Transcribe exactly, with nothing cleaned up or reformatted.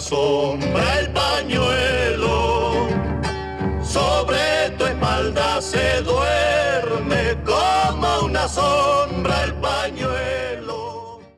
sombra el pañuelo, sobre tu espalda se duerme como una sombra el pañuelo.